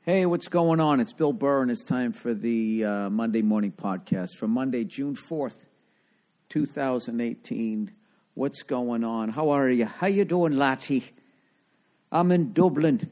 Hey, what's going on? It's Bill Burr, and it's time for the Monday Morning Podcast for Monday, June 4th, 2018. What's going on? How are you? How you doing, laddie? I'm in Dublin,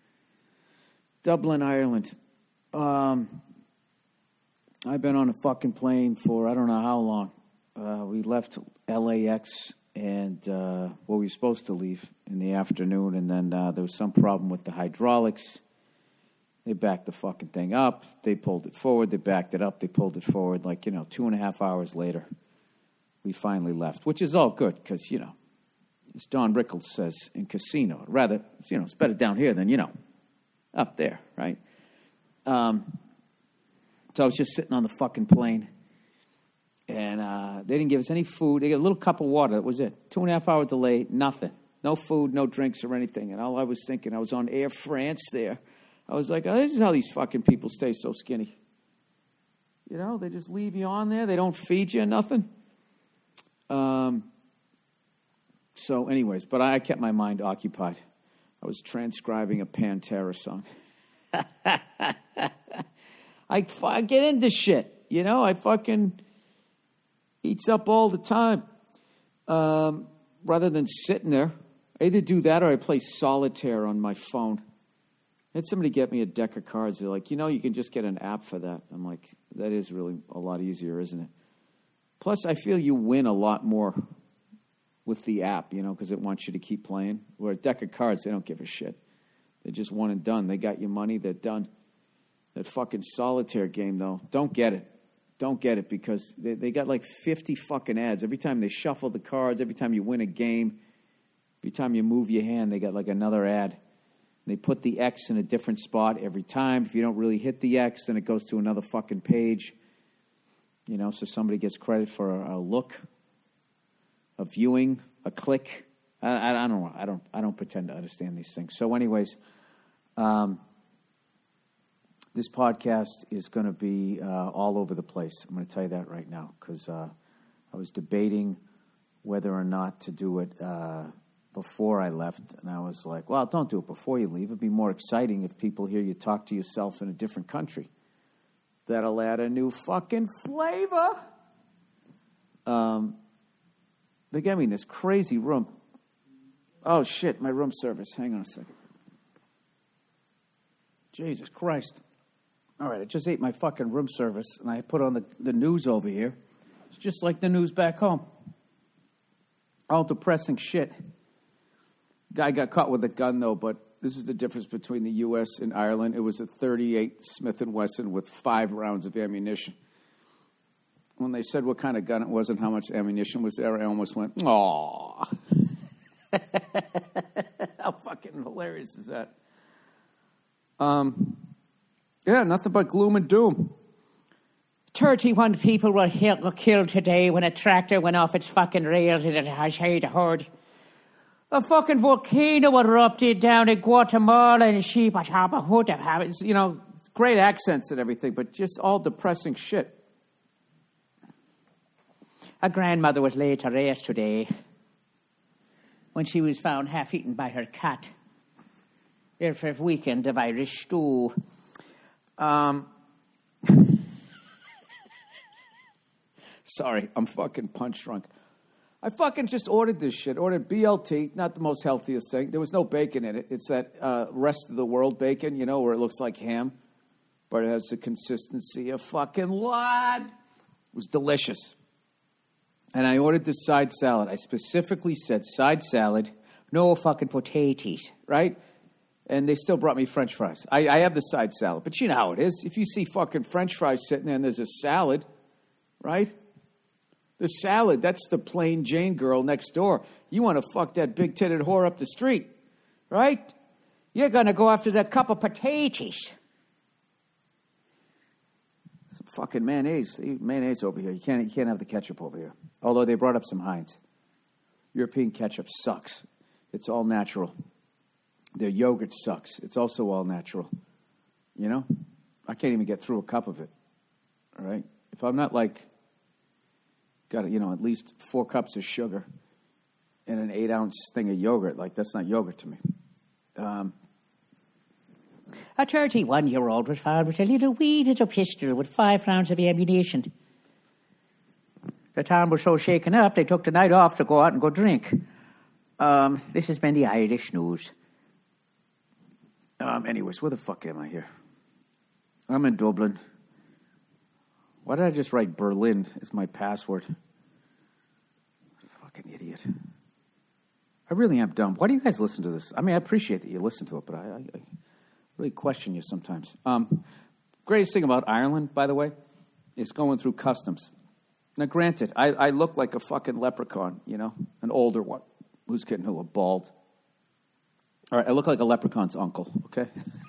Ireland. I've been on a fucking plane for I don't know how long. We left LAX, and we were supposed to leave in the afternoon, and then there was some problem with the hydraulics. They backed the fucking thing up. They pulled it forward. They backed it up. They pulled it forward. 2.5 hours later, we finally left, which is all good because, as Don Rickles says in Casino, rather, it's better down here than, up there, right? So I was just sitting on the fucking plane, and they didn't give us any food. They got a little cup of water. That was it. 2.5 hour delay, nothing. No food, no drinks or anything. And all I was thinking, I was on Air France there. I was like, oh, this is how these fucking people stay so skinny. They just leave you on there. They don't feed you nothing. So anyways, but I kept my mind occupied. I was transcribing a Pantera song. I get into shit, I fucking eats up all the time. Rather than sitting there, I either do that or I play solitaire on my phone. I had somebody get me a deck of cards. They're like, you can just get an app for that. I'm like, that is really a lot easier, isn't it? Plus, I feel you win a lot more with the app, because it wants you to keep playing. Where a deck of cards, they don't give a shit. They're just one and done. They got your money. They're done. That fucking solitaire game, though, don't get it. Don't get it because they got like 50 fucking ads. Every time they shuffle the cards, every time you win a game, every time you move your hand, they got like another ad. They put the X in a different spot every time. If you don't really hit the X, then it goes to another fucking page. So somebody gets credit for a look, a viewing, a click. I don't know. I don't pretend to understand these things. So anyways, this podcast is going to be all over the place. I'm going to tell you that right now because I was debating whether or not to do it before I left, and I was like, well, don't do it before you leave. It'd be more exciting if people hear you talk to yourself in a different country. That'll add a new fucking flavor. They gave me this crazy room. Oh, shit, my room service. Hang on a second. Jesus Christ. All right, I just ate my fucking room service, and I put on the news over here. It's just like the news back home. All depressing shit. Guy got caught with a gun, though, but this is the difference between the U.S. and Ireland. It was a .38 Smith & Wesson with 5 rounds of ammunition. When they said what kind of gun it was and how much ammunition was there, I almost went, aww. How fucking hilarious is that? Yeah, nothing but gloom and doom. 31 people were killed today when a tractor went off its fucking rails in a horde. A fucking volcano erupted down in Guatemala and It's, great accents and everything, but just all depressing shit. A grandmother was laid to rest today when she was found half-eaten by her cat. There for a weekend of Irish stew. Sorry, I'm fucking punch drunk. I fucking just ordered this shit. Ordered BLT, not the most healthiest thing. There was no bacon in it. It's that rest of the world bacon, where it looks like ham, but it has the consistency of fucking lard. It was delicious. And I ordered this side salad. I specifically said side salad, no fucking potatoes, right? And they still brought me French fries. I have the side salad, but you know how it is. If you see fucking French fries sitting there and there's a salad, right? The salad, that's the plain Jane girl next door. You want to fuck that big-titted whore up the street, right? You're going to go after that cup of potatoes. Some fucking mayonnaise. Mayonnaise over here. You can't have the ketchup over here. Although they brought up some Heinz. European ketchup sucks. It's all natural. Their yogurt sucks. It's also all natural. I can't even get through a cup of it. All right? If I'm not got at least 4 cups of sugar and an 8-ounce thing of yogurt, that's not yogurt to me. A 31-year-old was found with a little weeded up pistol with 5 rounds of ammunition. The town was so shaken up, they took the night off to go out and go drink. This has been the Irish news. Anyways, where the fuck am I here? I'm in Dublin. Why did I just write Berlin as my password? Fucking idiot. I really am dumb. Why do you guys listen to this? I mean, I appreciate that you listen to it, but I really question you sometimes. Greatest thing about Ireland, by the way, is going through customs. Now, granted, I look like a fucking leprechaun, you know, an older one. Who's kidding who? A bald. All right, I look like a leprechaun's uncle, okay?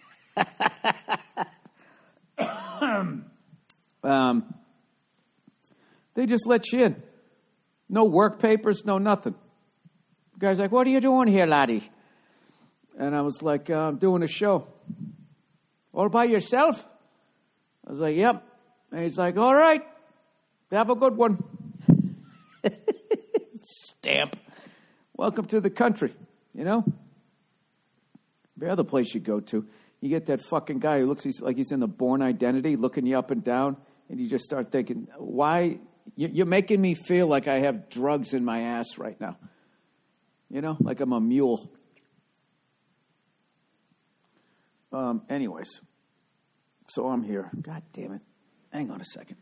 They just let you in. No work papers, no nothing. The guy's like, what are you doing here, laddie? And I was like, I'm doing a show. All by yourself? I was like, yep. And he's like, all right, have a good one. Stamp. Welcome to the country, you know? The other place you go to, you get that fucking guy who looks like he's in the Born Identity, looking you up and down, and you just start thinking, why? You're making me feel like I have drugs in my ass right now. You know, like I'm a mule. Anyways, so I'm here. God damn it. Hang on a second.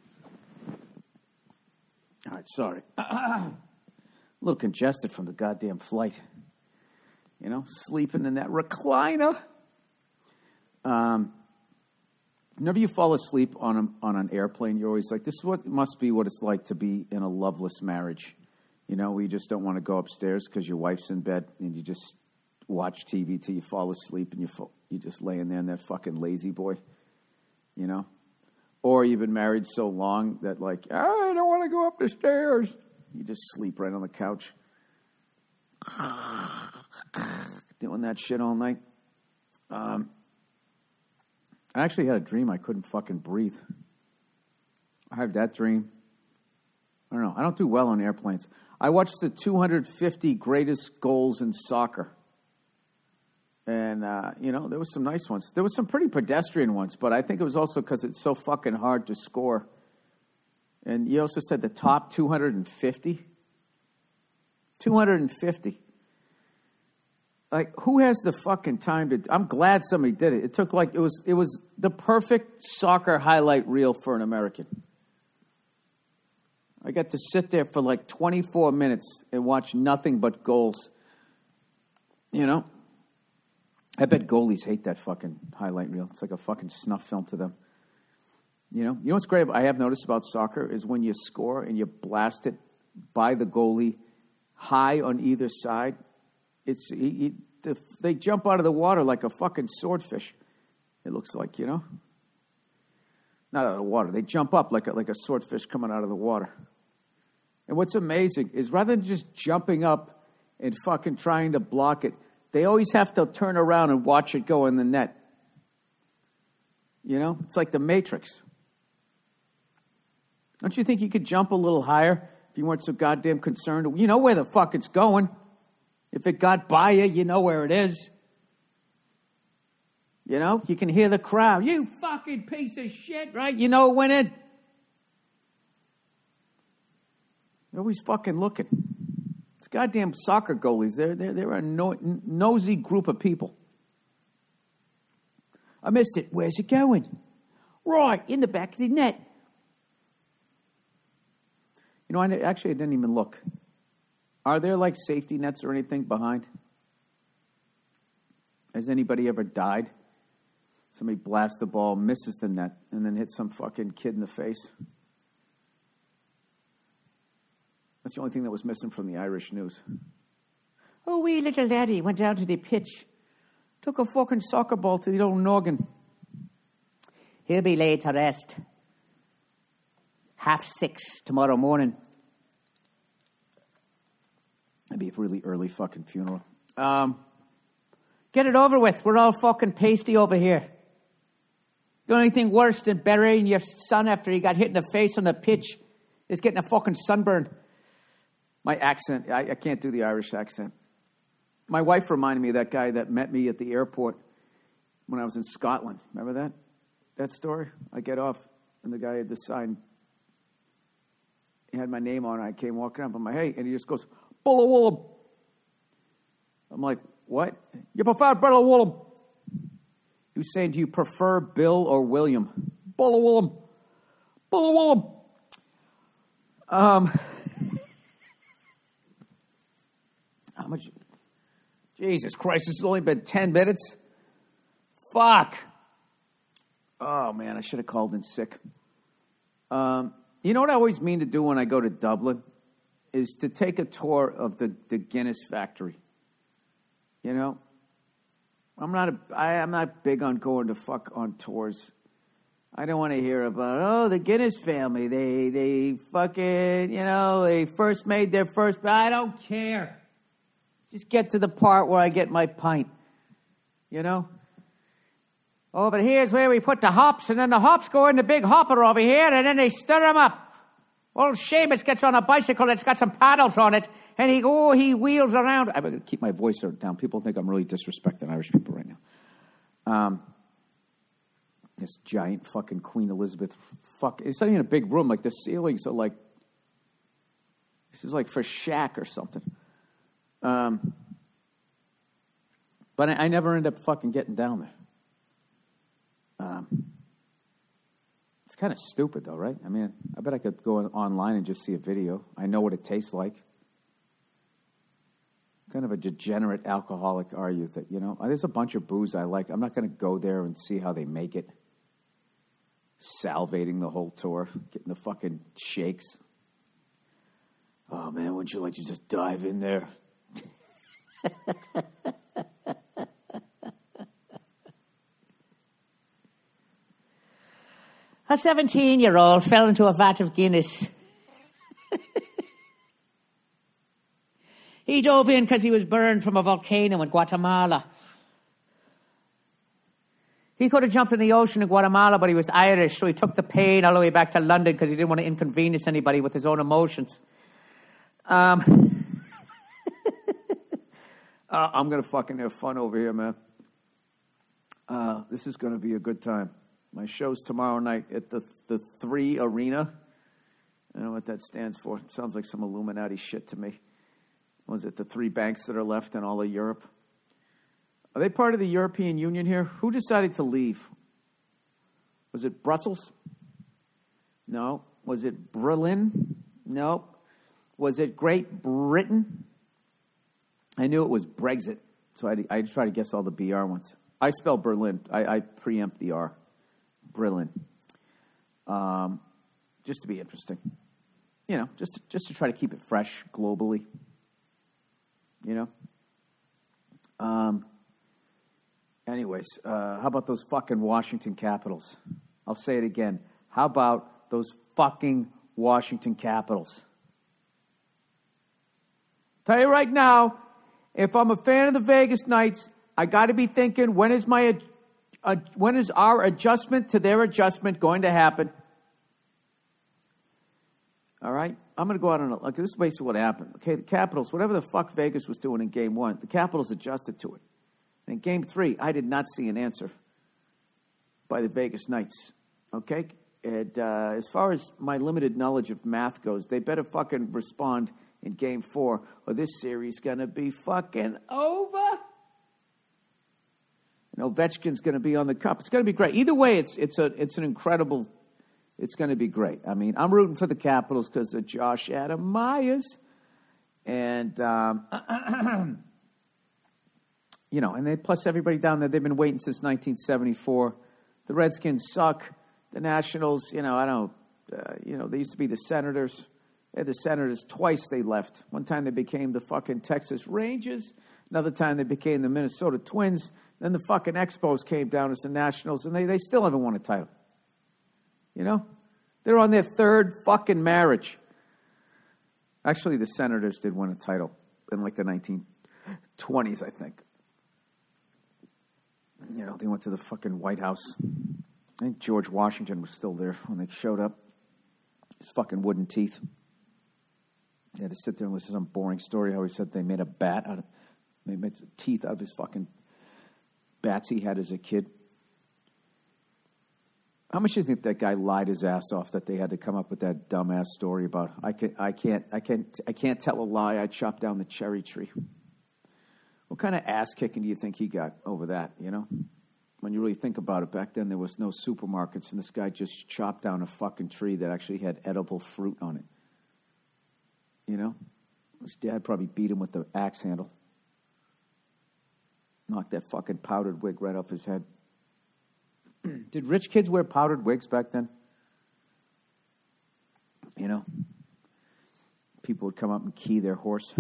All right, sorry. A little congested from the goddamn flight. You know, sleeping in that recliner. Whenever you fall asleep on an airplane, you're always like, this is what must be what it's like to be in a loveless marriage. You know, where you just don't want to go upstairs because your wife's in bed and you just watch TV till you fall asleep and you're just laying there in that fucking lazy boy. You know? Or you've been married so long that like, I don't want to go up the stairs. You just sleep right on the couch. Doing that shit all night. I actually had a dream I couldn't fucking breathe. I had that dream. I don't know. I don't do well on airplanes. I watched the 250 greatest goals in soccer. And, you know, there was some nice ones. There was some pretty pedestrian ones, but I think it was also because it's so fucking hard to score. And you also said the top 250? 250. Like, who has the fucking time to... I'm glad somebody did it. It took like... It was the perfect soccer highlight reel for an American. I got to sit there for like 24 minutes and watch nothing but goals. You know? I bet goalies hate that fucking highlight reel. It's like a fucking snuff film to them. You know what's great I have noticed about soccer is when you score and you blast it by the goalie high on either side, they jump out of the water like a fucking swordfish. It looks like, you know? Not out of the water. They jump up like a swordfish coming out of the water. And what's amazing is rather than just jumping up and fucking trying to block it, they always have to turn around and watch it go in the net. You know? It's like the Matrix. Don't you think you could jump a little higher if you weren't so goddamn concerned? You know where the fuck it's going. If it got by you, you know where it is. You know? You can hear the crowd. You fucking piece of shit, right? You know it went in. They're always fucking looking. It's goddamn soccer goalies. They're a nosy group of people. I missed it. Where's it going? Right, in the back of the net. You know, I didn't even look. Are there like safety nets or anything behind? Has anybody ever died? Somebody blasts the ball, misses the net, and then hits some fucking kid in the face. That's the only thing that was missing from the Irish news. Oh, wee little laddie went down to the pitch. Took a fucking soccer ball to the old noggin. He'll be laid to rest. 6:30 tomorrow morning. That'd be a really early fucking funeral. Get it over with. We're all fucking pasty over here. The only thing worse than burying your son after he got hit in the face on the pitch is getting a fucking sunburn. My accent, I can't do the Irish accent. My wife reminded me of that guy that met me at the airport. when I was in Scotland. Remember that story? I get off, and the guy had the sign. He had my name on it. I came walking up. I'm like, hey, and he just goes, Bullawullum. I'm like, what? You prefer Bullawullum? He was saying, do you prefer Bill or William? Bullawullum. Bullawullum. How much? Jesus Christ, this has only been 10 minutes? Fuck. Oh, man, I should have called in sick. You know what I always mean to do when I go to Dublin? Is to take a tour of the Guinness factory. You know? I'm not big on going to fuck on tours. I don't want to hear about, the Guinness family. They fucking, they first made their first. I don't care. Just get to the part where I get my pint. You know? Oh, but here's where we put the hops, and then the hops go in the big hopper over here, and then they stir them up. Old Seamus gets on a bicycle that's got some paddles on it, and he wheels around. I'm going to keep my voice down. People think I'm really disrespecting Irish people right now. This giant fucking Queen Elizabeth it's not even a big room. Like, the ceilings are like, this is like for Shaq or something. But I never end up fucking getting down there. It's kind of stupid, though, right? I mean, I bet I could go online and just see a video. I know what it tastes like. Kind of a degenerate alcoholic are you that, there's a bunch of booze I like. I'm not going to go there and see how they make it. Salivating the whole tour, getting the fucking shakes. Oh, man, wouldn't you like to just dive in there? A 17-year-old fell into a vat of Guinness. He dove in because he was burned from a volcano in Guatemala. He could have jumped in the ocean in Guatemala, but he was Irish, so he took the pain all the way back to London because he didn't want to inconvenience anybody with his own emotions. I'm going to fucking have fun over here, man. This is going to be a good time. My show's tomorrow night at the 3 Arena. I don't know what that stands for. It sounds like some Illuminati shit to me. Was it the 3 banks that are left in all of Europe? Are they part of the European Union here? Who decided to leave? Was it Brussels? No. Was it Berlin? No. Was it Great Britain? I knew it was Brexit, so I try to guess all the BR ones. I spell Berlin. I preempt the R. Berlin. Just to be interesting. Just to try to keep it fresh globally. Anyways, how about those fucking Washington Capitals? I'll say it again. How about those fucking Washington Capitals? Tell you right now, if I'm a fan of the Vegas Knights, I got to be thinking, when is our adjustment to their adjustment going to happen? All right? I'm going to go out on this is basically what happened. Okay, the Capitals, whatever the fuck Vegas was doing in Game 1, the Capitals adjusted to it. And in Game 3, I did not see an answer by the Vegas Knights. Okay? And as far as my limited knowledge of math goes, they better fucking respond in Game 4, or this series going to be fucking over. Ovechkin's going to be on the cup. It's going to be great. Either way, it's an incredible. It's going to be great. I mean, I'm rooting for the Capitals because of Josh Adam Myers, and and they plus everybody down there. They've been waiting since 1974. The Redskins suck. The Nationals, I don't. They used to be the Senators. They had the Senators twice. They left. One time they became the fucking Texas Rangers. Another time they became the Minnesota Twins. Then the fucking Expos came down as the Nationals, and they still haven't won a title. They're on their 3rd fucking marriage. Actually, the Senators did win a title in like the 1920s, I think. They went to the fucking White House. I think George Washington was still there when they showed up. His fucking wooden teeth. They had to sit there and listen to some boring story how he said they made teeth out of his fucking bats he had as a kid. How much do you think that guy lied his ass off that they had to come up with that dumbass story about I can't tell a lie. I chopped down the cherry tree. What kind of ass kicking do you think he got over that? You know, when you really think about it, back then there was no supermarkets, and this guy just chopped down a fucking tree that actually had edible fruit on it. You know, his dad probably beat him with the axe handle, knocked that fucking powdered wig right off his head. Did rich kids wear powdered wigs back then? You know, people would come up and key their horse.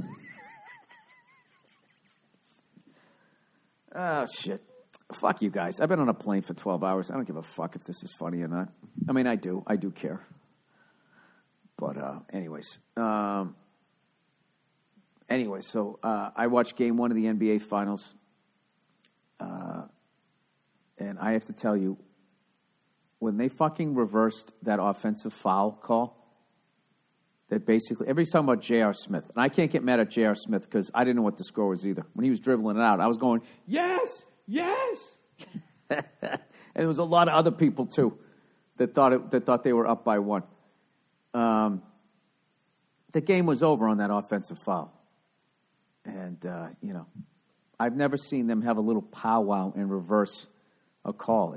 Oh, shit. Fuck you guys. I've been on a plane for 12 hours. I don't give a fuck if this is funny or not. I mean, I do. I do care. But anyways. So I watched Game 1 of the NBA Finals. And I have to tell you, when they fucking reversed that offensive foul call, that basically, everybody's talking about J.R. Smith. And I can't get mad at J.R. Smith because I didn't know what the score was either. When he was dribbling it out, I was going, yes, yes. And there was a lot of other people, too, that thought they were up by one. The game was over on that offensive foul. And, you know, I've never seen them have a little powwow and reverse a call.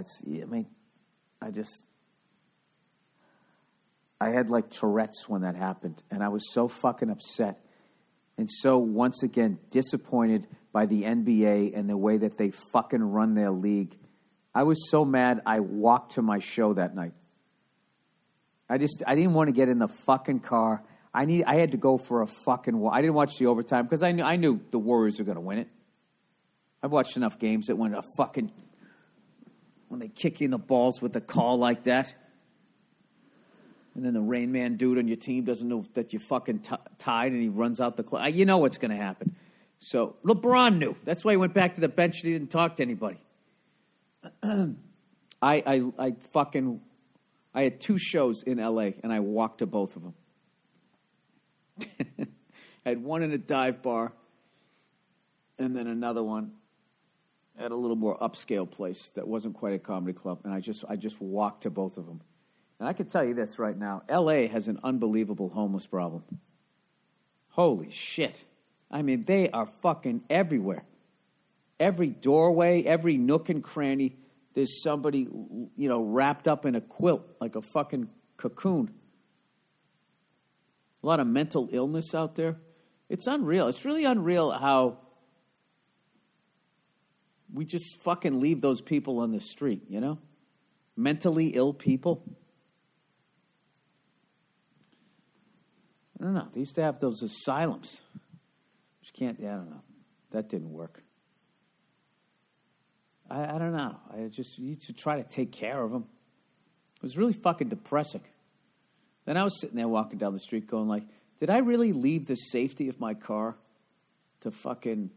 I had like Tourette's when that happened, and I was so fucking upset and so, once again, disappointed by the NBA and the way that they fucking run their league. I was so mad I walked to my show that night. I didn't want to get in the fucking car. I had to go for a fucking walk. I didn't watch the overtime because I knew the Warriors were going to win it. I've watched enough games that when they kick you in the balls with a call like that, and then the Rain Man dude on your team doesn't know that you're fucking tied, and he runs out the clock. You know what's going to happen. So LeBron knew. That's why he went back to the bench and he didn't talk to anybody. I had 2 shows in L.A., and I walked to both of them. I had one in a dive bar, and then another one at a little more upscale place that wasn't quite a comedy club, and I just walked to both of them. And I can tell you this right now, L.A. has an unbelievable homeless problem. Holy shit. I mean, they are fucking everywhere. Every doorway, every nook and cranny, there's somebody, you know, wrapped up in a quilt like a fucking cocoon. A lot of mental illness out there. It's unreal. It's really unreal how we just fucking leave those people on the street, you know? Mentally ill people. I don't know. They used to have those asylums. Which I don't know. That didn't work. I don't know. You need to try to take care of them. It was really fucking depressing. Then I was sitting there walking down the street going like, did I really leave the safety of my car to fucking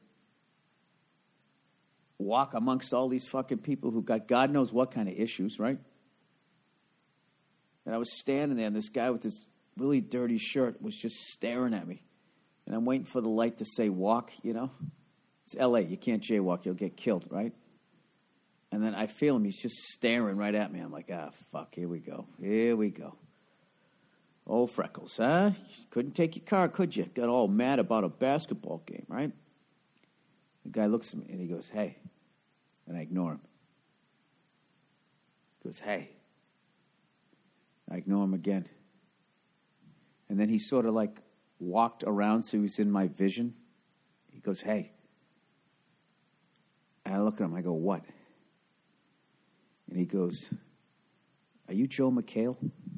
walk amongst all these fucking people who got God knows what kind of issues, right? And I was standing there, and this guy with this really dirty shirt was just staring at me. And I'm waiting for the light to say walk, you know? It's L.A. You can't jaywalk. You'll get killed, right? And then I feel him. He's just staring right at me. I'm like, fuck, here we go. Here we go. Old Freckles, huh? You couldn't take your car, could you? Got all mad about a basketball game, right? The guy looks at me, and he goes, hey. And I ignore him. He goes, hey. I ignore him again. And then he sort of like walked around so he was in my vision. He goes, hey. And I look at him, I go, what? And he goes, are you Joe McHale?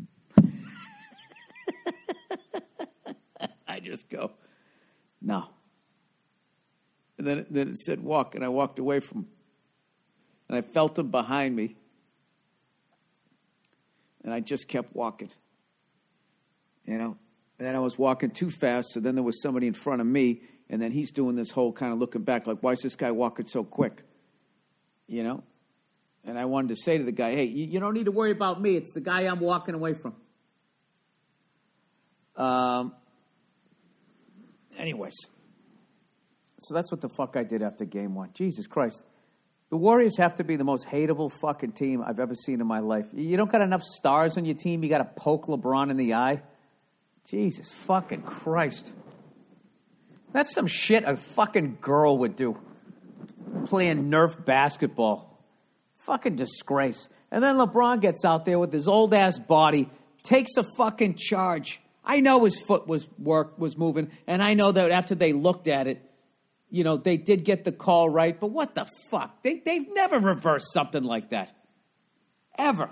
I just go, no. And then it said walk, and I walked away from him. And I felt him behind me. And I just kept walking. You know? And then I was walking too fast, so then there was somebody in front of me, and then he's doing this whole kind of looking back, like, why is this guy walking so quick? You know? And I wanted to say to the guy, hey, you don't need to worry about me. It's the guy I'm walking away from. Anyways. So that's what the fuck I did after game 1. Jesus Christ. The Warriors have to be the most hateable fucking team I've ever seen in my life. You don't got enough stars on your team. You got to poke LeBron in the eye. Jesus fucking Christ. That's some shit a fucking girl would do. Playing Nerf basketball. Fucking disgrace. And then LeBron gets out there with his old-ass body, takes a fucking charge. I know his foot was moving, and I know that after they looked at it, they did get the call right, but what the fuck? They've never reversed something like that. Ever.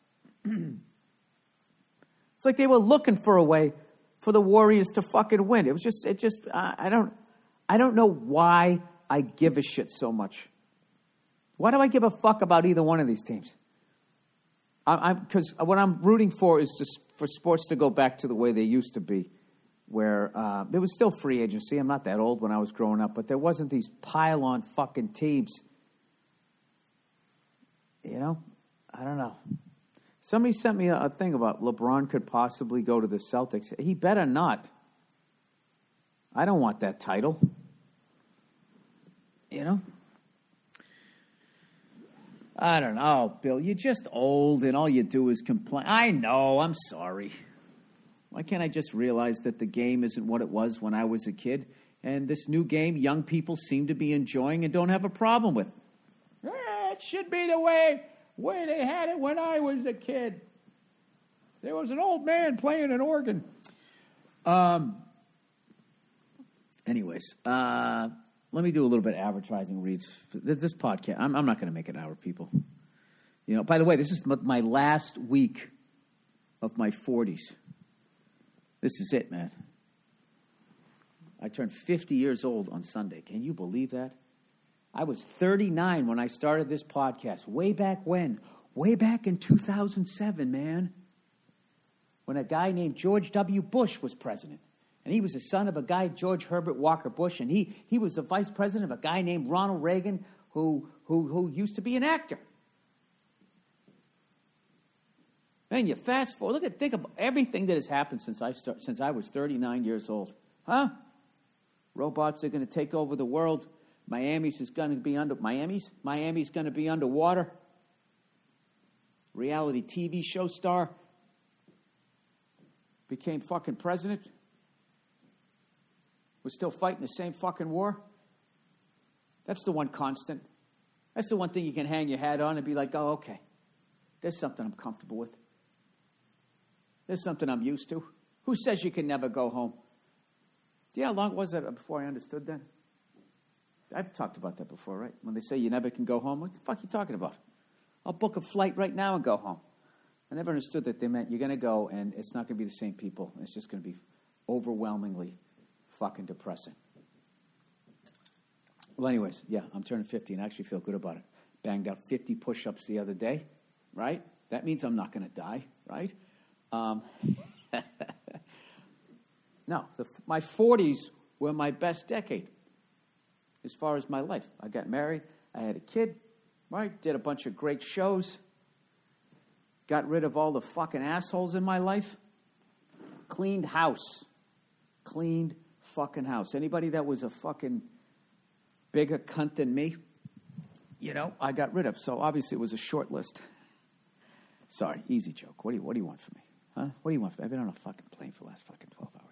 It's like they were looking for a way for the Warriors to fucking win. I don't know why I give a shit so much. Why do I give a fuck about either one of these teams? Because what I'm rooting for is just for sports to go back to the way they used to be, where there was still free agency. I'm not that old when I was growing up, but there wasn't these pile-on fucking teams. I don't know. Somebody sent me a thing about LeBron could possibly go to the Celtics. He better not. I don't want that title. I don't know, Bill. You're just old and all you do is complain. I know. I'm sorry. Why can't I just realize that the game isn't what it was when I was a kid? And this new game, young people seem to be enjoying and don't have a problem with. It should be the way they had it when I was a kid. There was an old man playing an organ. Anyways, let me do a little bit of advertising reads. This podcast, I'm not going to make it hour, people. By the way, this is my last week of my 40s. This is it, man. I turned 50 years old on Sunday. Can you believe that? I was 39 when I started this podcast. Way back when? Way back in 2007, man. When a guy named George W. Bush was president. And he was the son of a guy, George Herbert Walker Bush, and he was the vice president of a guy named Ronald Reagan, who used to be an actor. Man, you fast forward. Think of everything that has happened since I was 39 years old. Huh? Robots are going to take over the world. Miami's going to be underwater. Reality TV show star became fucking president. We're still fighting the same fucking war. That's the one constant. That's the one thing you can hang your hat on and be like, oh, okay. There's something I'm comfortable with. There's something I'm used to. Who says you can never go home? Do you know how long was that before I understood that? I've talked about that before, right? When they say you never can go home, what the fuck are you talking about? I'll book a flight right now and go home. I never understood that they meant you're going to go and it's not going to be the same people. It's just going to be overwhelmingly fucking depressing. Well, anyways, yeah, I'm turning 50 and I actually feel good about it. Banged out 50 push-ups the other day, right? That means I'm not going to die, right? No, my 40s were my best decade as far as my life. I got married. I had a kid, right? Did a bunch of great shows. Got rid of all the fucking assholes in my life. Cleaned house. Cleaned fucking house. Anybody that was a fucking bigger cunt than me, I got rid of. So obviously it was a short list. Sorry, easy joke. What do you want from me? Huh? What do you want from me? I've been on a fucking plane for the last fucking 12 hours.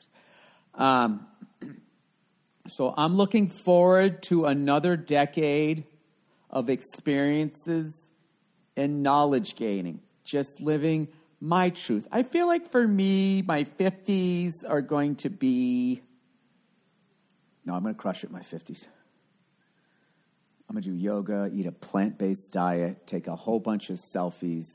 So I'm looking forward to another decade of experiences and knowledge gaining. Just living my truth. I feel like for me, my 50s are going to be... No, I'm going to crush it in my 50s. I'm going to do yoga, eat a plant-based diet, take a whole bunch of selfies.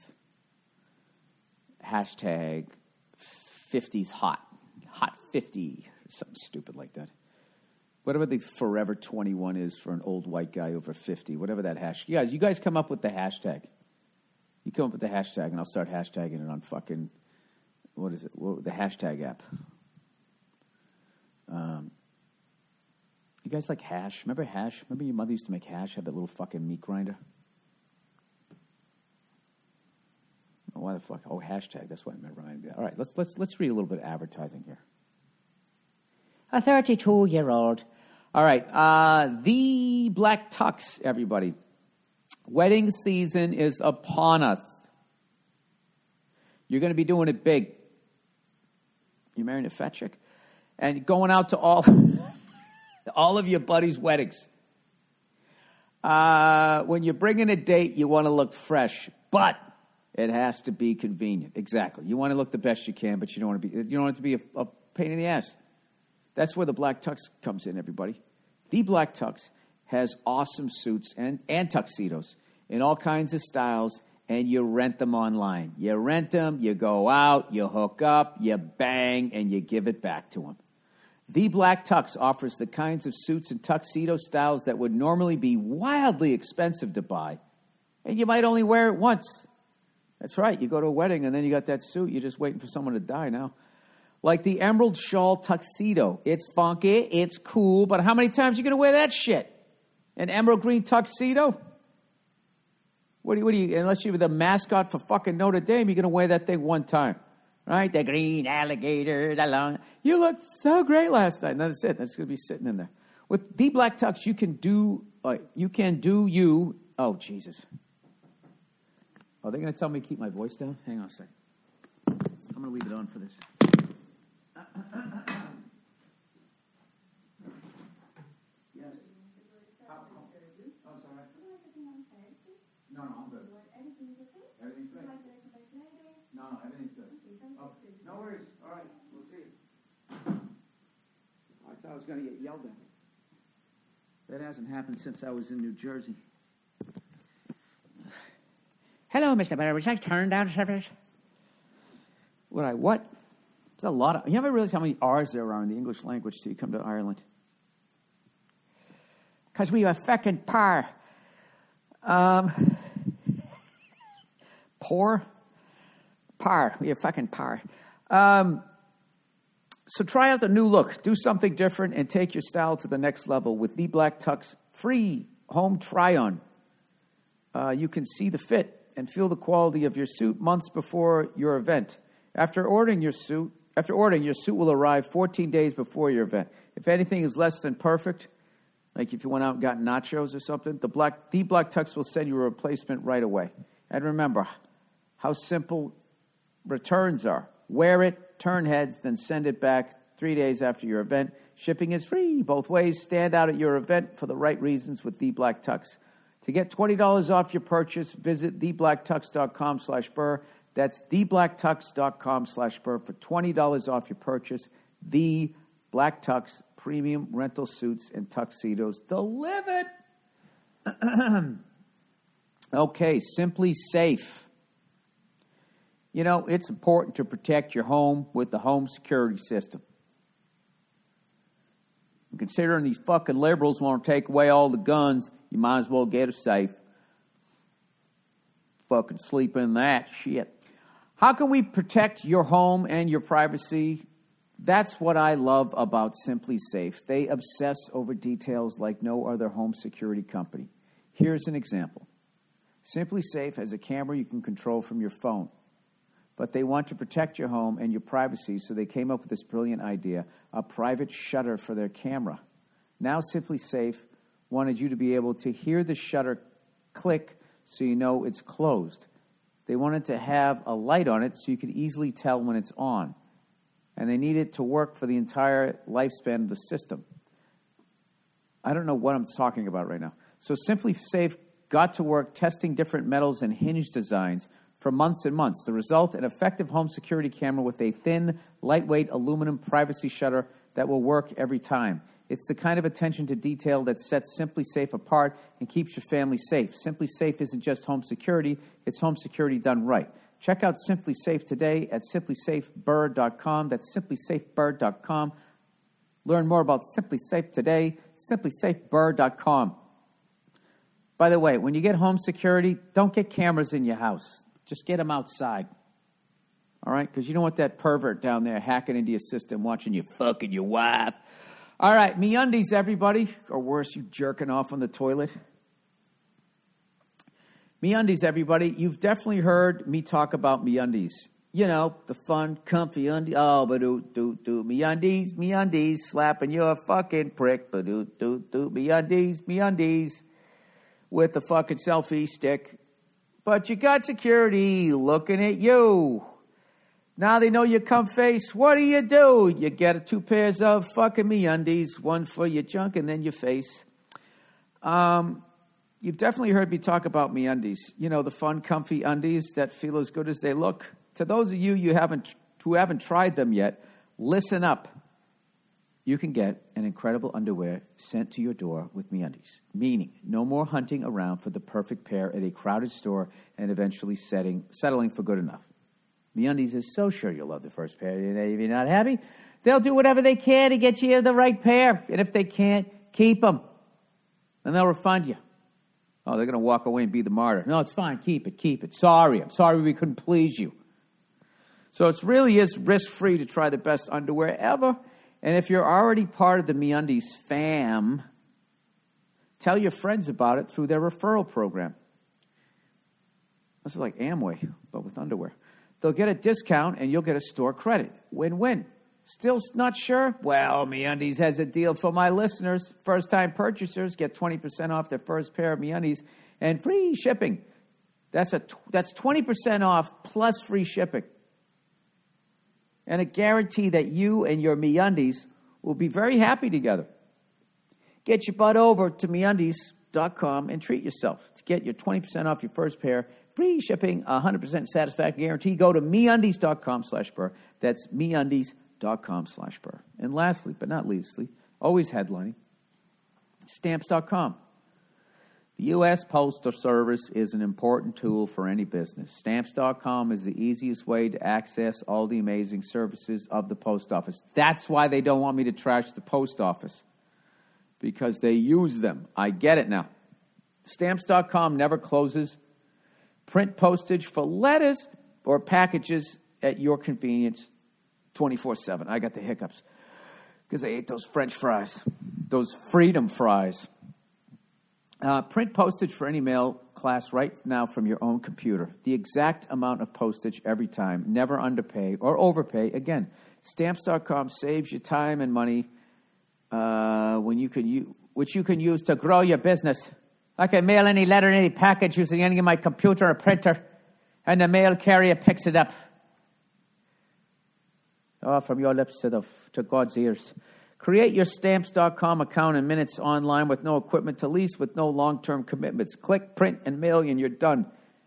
Hashtag 50s hot. Hot 50. Something stupid like that. Whatever the Forever 21 is for an old white guy over 50. Whatever that hashtag. You guys come up with the hashtag. You come up with the hashtag, and I'll start hashtagging it on fucking... What is it? The hashtag app. You guys like hash? Remember hash? Remember your mother used to make hash, have that little fucking meat grinder? Oh, why the fuck? Oh, hashtag. That's what I reminded me. All right, let's read a little bit of advertising here. A 32-year-old. All right, the Black Tux, everybody. Wedding season is upon us. You're going to be doing it big. You marrying a fat chick? And going out to all of your buddies' weddings. When you're bringing a date, you want to look fresh, but it has to be convenient. Exactly. You want to look the best you can, but you don't want it to be a pain in the ass. That's where the Black Tux comes in, everybody. The Black Tux has awesome suits and tuxedos in all kinds of styles, and you rent them online. You rent them, you go out, you hook up, you bang, and you give it back to them. The Black Tux offers the kinds of suits and tuxedo styles that would normally be wildly expensive to buy, and you might only wear it once. That's right. You go to a wedding, and then you got that suit. You're just waiting for someone to die now. Like the Emerald Shawl Tuxedo. It's funky, it's cool, but how many times are you going to wear that shit? An emerald green tuxedo? What do you, unless you're the mascot for fucking Notre Dame, you're going to wear that thing one time. Right? The green alligator, the long. You looked so great last night. And that's it. That's going to be sitting in there. With the Black Tux, you can do you. Oh, Jesus. Are they going to tell me to keep my voice down? Hang on a second. I'm going to leave it on for this. Yes. Oh, it's all right. No, I'm good. Everything's good. No, everything's good. Oh, no worries. All right, we'll see you. I thought I was going to get yelled at. That hasn't happened since I was in New Jersey. Hello, Mr. Bear. Would you like to turn down service? What? There's a lot of... You never realize how many R's there are in the English language till you come to Ireland. Because we are feckin' par. Poor? Par. We are fucking par. So try out the new look. Do something different and take your style to the next level with the Black Tux free home try-on. You can see the fit and feel the quality of your suit months before your event. After ordering, your suit will arrive 14 days before your event. If anything is less than perfect, like if you went out and got nachos or something, the Black Tux will send you a replacement right away. And remember how simple returns are. Wear it, turn heads, then send it back 3 days after your event. Shipping is free both ways. Stand out at your event for the right reasons with The Black Tux. To get $20 off your purchase, visit theblacktux.com/Burr. That's theblacktux.com/Burr for $20 off your purchase. The Black Tux premium rental suits and tuxedos delivered. Okay, Simply Safe. You know, it's important to protect your home with the home security system. Considering these fucking liberals want to take away all the guns, you might as well get a safe. Fucking sleep in that shit. How can we protect your home and your privacy? That's what I love about Simply Safe. They obsess over details like no other home security company. Here's an example. Simply Safe has a camera you can control from your phone. But they want to protect your home and your privacy, so they came up with this brilliant idea, a private shutter for their camera. Now Simply Safe wanted you to be able to hear the shutter click so you know it's closed. They wanted to have a light on it so you could easily tell when it's on. And they need it to work for the entire lifespan of the system. I don't know what I'm talking about right now. So Simply Safe got to work testing different metals and hinge designs for months and months. The result, an effective home security camera with a thin, lightweight aluminum privacy shutter that will work every time. It's the kind of attention to detail that sets Simply Safe apart and keeps your family safe. Simply Safe isn't just home security, it's home security done right. Check out Simply Safe today at simplysafeburr.com. That's simplysafeburr.com. Learn more about Simply Safe today, simplysafeburr.com. By the way, when you get home security, don't get cameras in your house. Just get them outside. All right? Because you don't want that pervert down there hacking into your system, watching you fucking your wife. All right, MeUndies, everybody. Or worse, you jerking off on the toilet. MeUndies, everybody. You've definitely heard me talk about MeUndies. You know, the fun, comfy undies. Oh, ba-do-do-do. MeUndies, slapping your fucking prick. Ba-do-do-do. MeUndies. with a fucking selfie stick. But you got security looking at you. Now they know you come face. What do? You get 2 pairs of fucking MeUndies, one for your junk and then your face. You've definitely heard me talk about MeUndies. You know, the fun, comfy undies that feel as good as they look. To those of you who haven't tried them yet, listen up. You can get an incredible underwear sent to your door with MeUndies. Meaning, no more hunting around for the perfect pair at a crowded store and eventually settling for good enough. MeUndies is so sure you'll love the first pair. If you're not happy, they'll do whatever they can to get you the right pair. And if they can't, keep them. And they'll refund you. Oh, they're going to walk away and be the martyr. No, it's fine. Keep it. I'm sorry we couldn't please you. So it really is risk-free to try the best underwear ever. And if you're already part of the MeUndies fam, tell your friends about it through their referral program. This is like Amway, but with underwear. They'll get a discount and you'll get a store credit. Win-win. Still not sure? Well, MeUndies has a deal for my listeners. First-time purchasers get 20% off their first pair of MeUndies and free shipping. That's 20% off plus free shipping. And a guarantee that you and your MeUndies will be very happy together. Get your butt over to MeUndies.com and treat yourself. To get your 20% off your first pair, free shipping, 100% satisfaction guarantee, go to MeUndies.com/Burr. That's MeUndies.com/Burr. And lastly, but not leastly, always headlining, Stamps.com. The U.S. Postal Service is an important tool for any business. Stamps.com is the easiest way to access all the amazing services of the post office. That's why they don't want me to trash the post office, because they use them. I get it now. Stamps.com never closes. Print postage for letters or packages at your convenience 24/7. I got the hiccups because I ate those French fries, those freedom fries. Print postage for any mail class right now from your own computer. The exact amount of postage every time. Never underpay or overpay. Again, Stamps.com saves you time and money which you can use to grow your business. I can mail any letter, any package using any of my computer or printer, and the mail carrier picks it up. Oh, from your lips to God's ears. Create your Stamps.com account in minutes online with no equipment to lease, with no long-term commitments. Click, print, and mail, and you're done.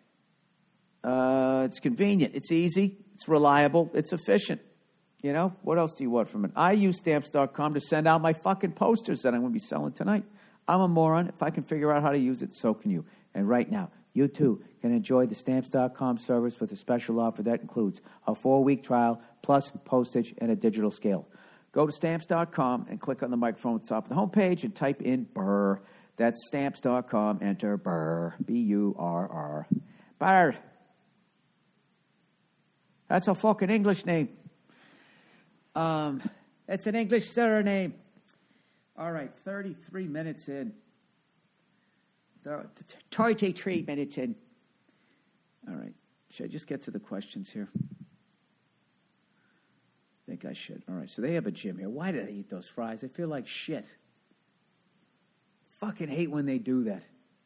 It's convenient. It's easy. It's reliable. It's efficient. You know, what else do you want from it? I use Stamps.com to send out my fucking posters that I'm going to be selling tonight. I'm a moron. If I can figure out how to use it, so can you. And right now, you too can enjoy the Stamps.com service with a special offer that includes a 4-week trial, plus postage and a digital scale. Go to Stamps.com and click on the microphone at the top of the homepage and type in Burr. That's Stamps.com. Enter Burr. B-U-R-R. Burr. That's a fucking English name. It's an English surname. All right, 33 minutes in. 33 minutes in. All right. Should I just get to the questions here? I think I should. All right, so they have a gym here. Why did I eat those fries? I feel like shit. Fucking hate when they do that.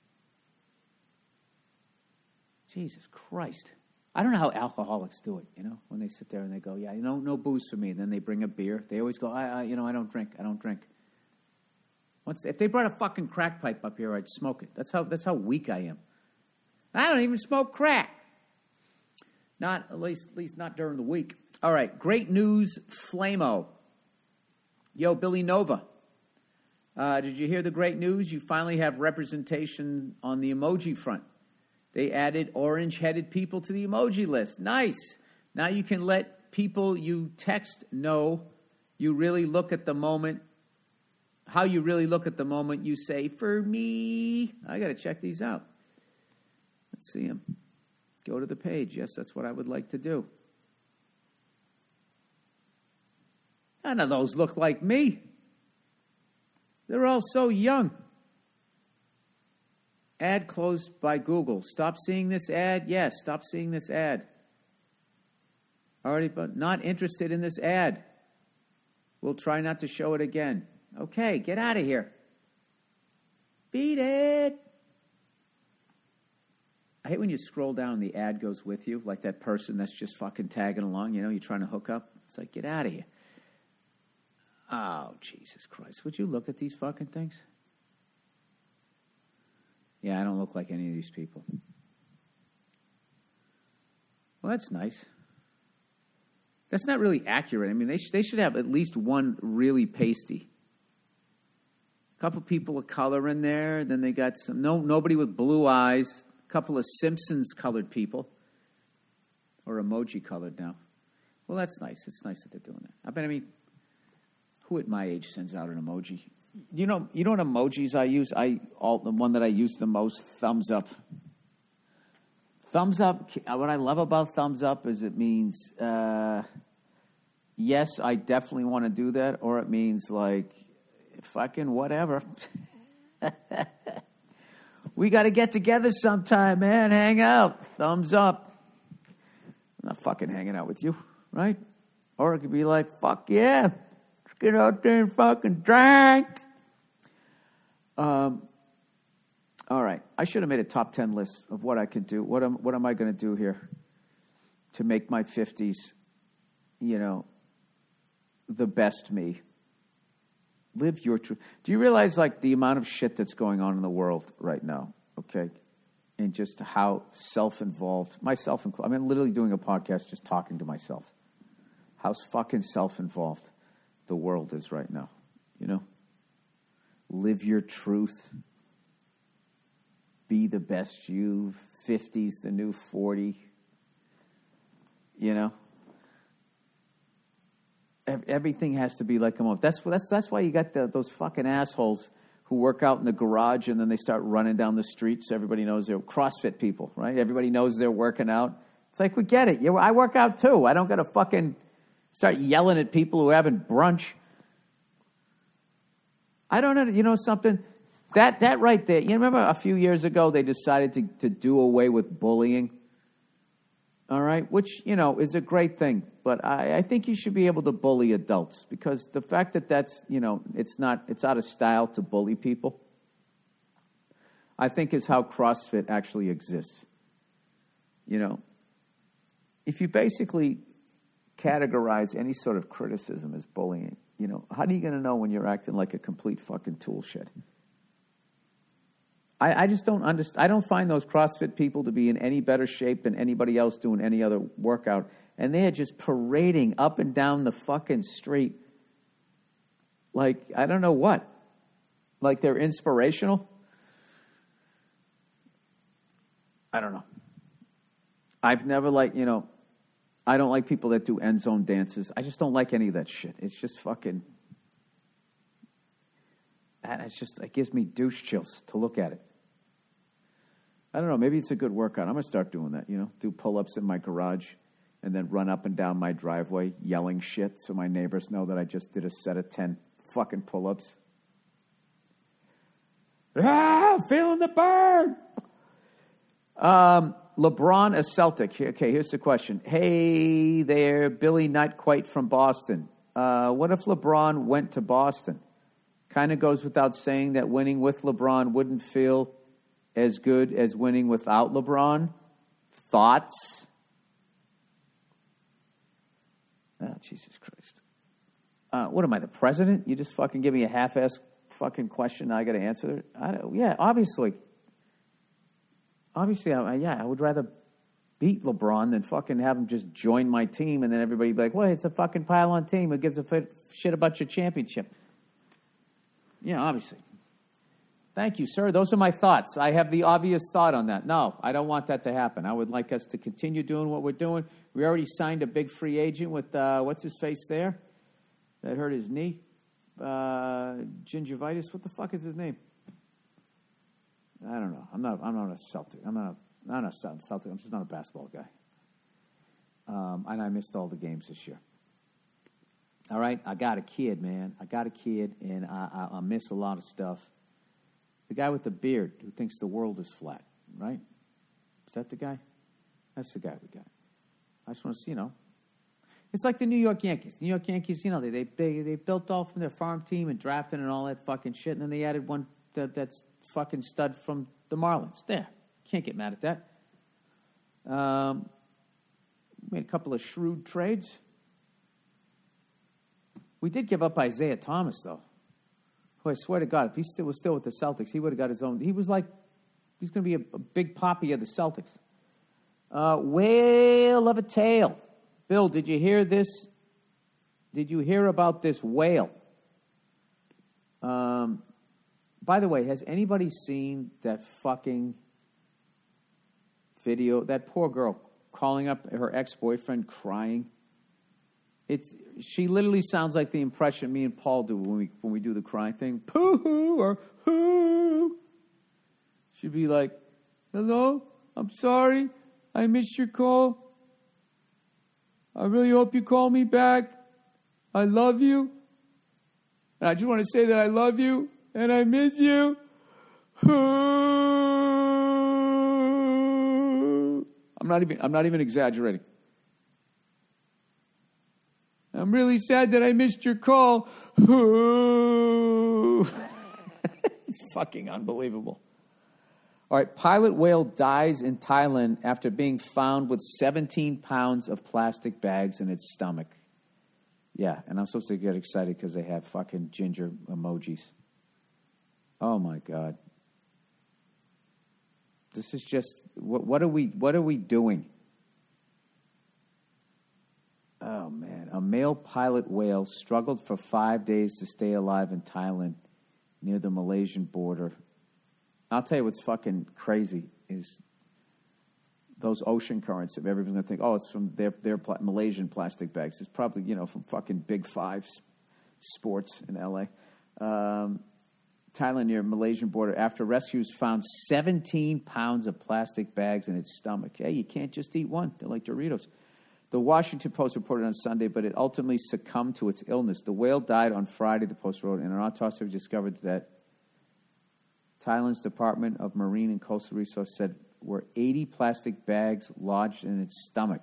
Jesus Christ. I don't know how alcoholics do it, you know, when they sit there and they go, yeah, you know, no booze for me. And then they bring a beer. They always go, I don't drink. If they brought a fucking crack pipe up here, I'd smoke it. That's how weak I am. I don't even smoke crack. At least not during the week. All right, great news, Flamo. Yo, Billy Nova. Did you hear the great news? You finally have representation on the emoji front. They added orange-headed people to the emoji list. Nice. Now you can let people you text know you really look at the moment, how you really look at the moment you say, for me. I got to check these out. Let's see them. Go to the page. Yes, that's what I would like to do. None of those look like me. They're all so young. Ad closed by Google. Stop seeing this ad? Yes, stop seeing this ad. Already, but not interested in this ad. We'll try not to show it again. Okay, get out of here. Beat it. I hate when you scroll down and the ad goes with you, like that person that's just fucking tagging along, you know, you're trying to hook up. It's like, get out of here. Oh, Jesus Christ. Would you look at these fucking things? Yeah, I don't look like any of these people. Well, that's nice. That's not really accurate. I mean, they should have at least one really pasty. A couple people of color in there. Then they got nobody with blue eyes. A couple of Simpsons-colored people. Or emoji-colored now. Well, that's nice. It's nice that they're doing that. I mean, who at my age sends out an emoji? You know what emojis I use? The one that I use the most, thumbs up. Thumbs up, what I love about thumbs up is it means, yes, I definitely want to do that, or it means like, fucking whatever. We got to get together sometime, man, hang out, thumbs up. I'm not fucking hanging out with you, right? Or it could be like, fuck yeah, let's get out there and fucking drink. All right. I should have made a top 10 list of what I could do. What am I going to do here to make my 50s, you know, the best me? Live your truth. Do you realize, like, the amount of shit that's going on in the world right now, okay? And just how self-involved, myself included. I'm literally doing a podcast just talking to myself. How fucking self-involved the world is right now, you know? Live your truth. Be the best you. 50's the new 40. You know? Everything has to be like a moment. That's why you got those fucking assholes who work out in the garage and then they start running down the street so everybody knows they're CrossFit people, right? Everybody knows they're working out. It's like, we get it. I work out too. I don't got to fucking start yelling at people who are having brunch. I don't know. You know something? That right there. You remember a few years ago they decided to do away with bullying? All right? Which, you know, is a great thing. But I think you should be able to bully adults because the fact that's, you know, it's out of style to bully people, I think is how CrossFit actually exists. You know, if you basically categorize any sort of criticism as bullying, you know, how are you going to know when you're acting like a complete fucking tool shed? I just don't understand. I don't find those CrossFit people to be in any better shape than anybody else doing any other workout. And they are just parading up and down the fucking street like, I don't know what. Like they're inspirational. I don't know. I've never you know, I don't like people that do end zone dances. I just don't like any of that shit. It's just fucking, and it gives me douche chills to look at it. I don't know. Maybe it's a good workout. I'm going to start doing that, you know, do pull-ups in my garage and then run up and down my driveway yelling shit so my neighbors know that I just did a set of 10 fucking pull-ups. Feeling the burn. LeBron, a Celtic. Okay, here's the question. Hey there, Billy Not Quite from Boston. What if LeBron went to Boston? Kind of goes without saying that winning with LeBron wouldn't feel as good as winning without LeBron. Thoughts? Oh, Jesus Christ. What am I, the president? You just fucking give me a half-ass fucking question. I got to answer it. Yeah, obviously. Obviously, I would rather beat LeBron than fucking have him just join my team and then everybody be like, well, it's a fucking pile-on team. Who gives a shit about your championship? Yeah, obviously. Thank you, sir. Those are my thoughts. I have the obvious thought on that. No, I don't want that to happen. I would like us to continue doing what we're doing. We already signed a big free agent with, what's his face there? That hurt his knee. Gingivitis. What the fuck is his name? I don't know. I'm not a Celtic. I'm not a Celtic. I'm just not a basketball guy. And I missed all the games this year. All right? I got a kid, man. And I miss a lot of stuff. The guy with the beard who thinks the world is flat, right? Is that the guy? That's the guy we got. I just want to see, you know. It's like the New York Yankees. New York Yankees, you know, they built off from their farm team and drafted and all that fucking shit, and then they added one that's fucking stud from the Marlins. There. Can't get mad at that. Made a couple of shrewd trades. We did give up Isaiah Thomas, though. Who I swear to God, if he was still with the Celtics, he would have got his own. He was like, he's going to be a big poppy of the Celtics. Whale of a tale. Bill, did you hear this? Did you hear about this whale? By the way, has anybody seen that fucking video? That poor girl calling up her ex-boyfriend crying. She literally sounds like the impression me and Paul do when we do the crying thing. Pooh or hoo. She'd be like, "Hello, I'm sorry, I missed your call. I really hope you call me back. I love you. And I just want to say that I love you and I miss you." I'm not even exaggerating. "I'm really sad that I missed your call." It's fucking unbelievable. All right, pilot whale dies in Thailand after being found with 17 pounds of plastic bags in its stomach. Yeah, and I'm supposed to get excited because they have fucking ginger emojis. Oh my God. This is just, what are we doing? Oh man, a male pilot whale struggled for 5 days to stay alive in Thailand near the Malaysian border. I'll tell you what's fucking crazy is those ocean currents. If everyone's going to think, oh, it's from their Malaysian plastic bags. It's probably, from fucking Big Five Sports in L.A. Thailand near Malaysian border after rescuers found 17 pounds of plastic bags in its stomach. Hey, you can't just eat one. They're like Doritos. The Washington Post reported on Sunday, but it ultimately succumbed to its illness. The whale died on Friday, the Post wrote, and an autopsy discovered that Thailand's Department of Marine and Coastal Resources said were 80 plastic bags lodged in its stomach.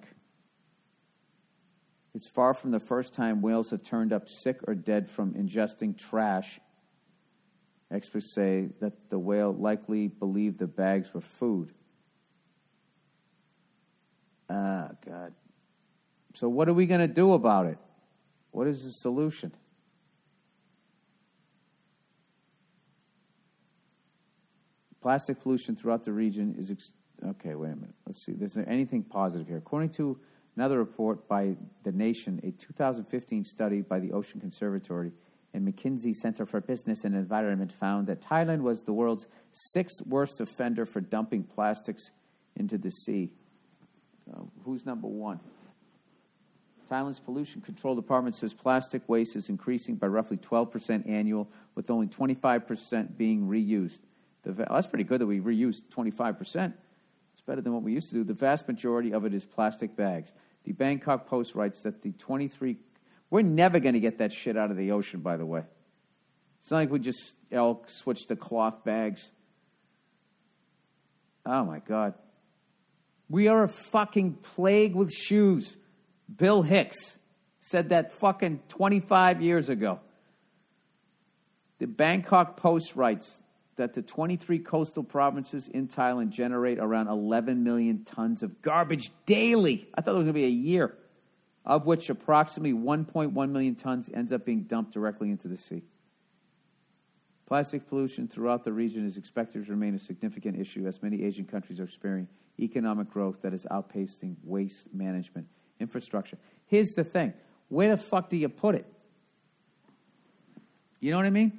It's far from the first time whales have turned up sick or dead from ingesting trash. Experts say that the whale likely believed the bags were food. Ah, God. So what are we going to do about it? What is the solution? Plastic pollution throughout the region is... Okay, wait a minute. Let's see. Is there anything positive here? According to another report by The Nation, a 2015 study by the Ocean Conservatory and McKinsey Center for Business and Environment found that Thailand was the world's sixth worst offender for dumping plastics into the sea. Who's number one? Thailand's Pollution Control Department says plastic waste is increasing by roughly 12% annual, with only 25% being reused. That's pretty good that we reused 25%. It's better than what we used to do. The vast majority of it is plastic bags. The Bangkok Post writes that the 23... We're never going to get that shit out of the ocean, by the way. It's not like we just switch to cloth bags. Oh, my God. We are a fucking plague with shoes. Bill Hicks said that fucking 25 years ago. The Bangkok Post writes that the 23 coastal provinces in Thailand generate around 11 million tons of garbage daily. I thought it was going to be a year, of which approximately 1.1 million tons ends up being dumped directly into the sea. Plastic pollution throughout the region is expected to remain a significant issue as many Asian countries are experiencing economic growth that is outpacing waste management infrastructure. Here's the thing. Where the fuck do you put it? You know what I mean?